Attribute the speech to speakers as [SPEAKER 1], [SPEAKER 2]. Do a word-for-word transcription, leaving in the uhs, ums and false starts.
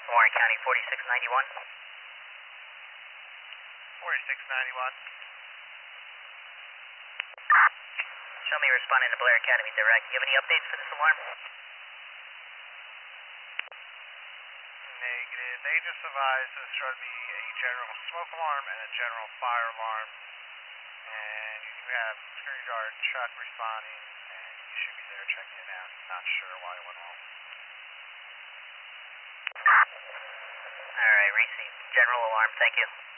[SPEAKER 1] Warren County forty-six ninety-one.
[SPEAKER 2] forty-six ninety-one.
[SPEAKER 1] Show me responding to Blair Academy direct. Do you have any updates for this alarm?
[SPEAKER 2] Negative. They just advised this should be a general smoke alarm and a general fire alarm. And you do have security guard Chuck responding, and you should be there checking it out. Not sure why it went wrong.
[SPEAKER 1] Alright, receive general alarm. Thank you.